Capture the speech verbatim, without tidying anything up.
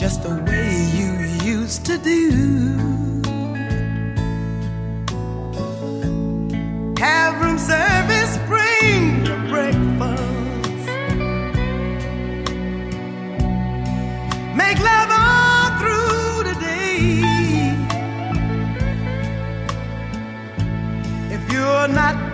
just the way you used to do. Have room service, bring your breakfast. Make love all through the day. If you're not